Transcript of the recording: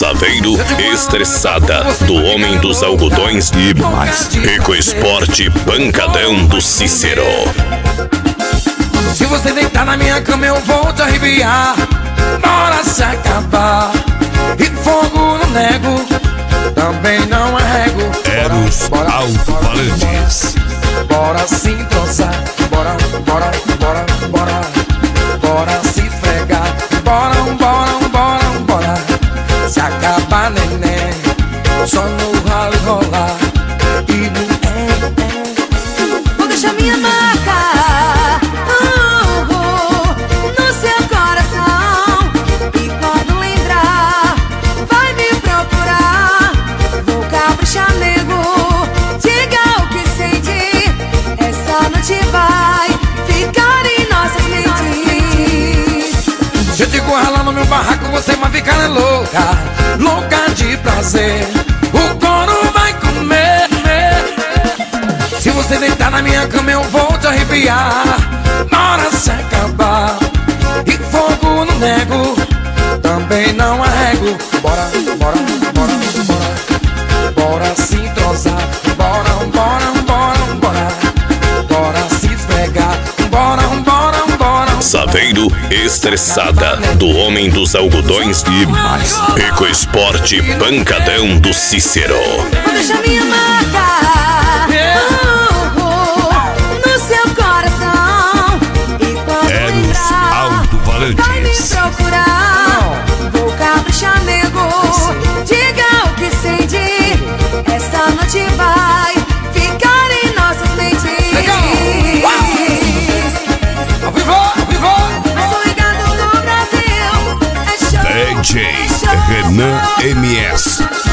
Saveiro Estressada, do Homem dos Algodões e mais. Ecoesporte Pancadão do Cícero. Se você deitar na minha cama eu vou te arrepiar. Bora se acabar. E fogo não nego, também não arrego. Eros Alto-Falantes. Bora se entrosar. Bora, bora, bora, bora. Bora se esfregar. Bora, bora, bora, bora. Se acabar neném, só no ralo rolar. E no vou deixar minha marca no seu coração. E quando lembrar, vai me procurar. Vou caprichar, nego, diga o que sente. Essa noite vai ficar em nossas mentes. se eu te corralar no meu barraco, você vai ficar louca, louca de prazer. O couro vai comer. Se você deitar na minha cama eu vou te arrepiar. Bora se acabar. E fogo não nego, também não arrego. Bora, bora, bora, bora. Bora se entrosar. Bora, bora, bora, bora. Bora se esfregar. Bora, bora, bora. Saveiro Estressada, do Homem dos Algodões e mais. Ecoesporte Pancadão do Cícero. Vou deixar minha marca no seu coração. E quando Eros lembrar, vai me Alto-Falantes. procurar. Vou caprichar, nego, diga o que sente. Essa noite vai ficar em nossas mentes. Ao vivo, ao vivo. Sou ligado do Brasil, é show, DJ show, Renan show. MS.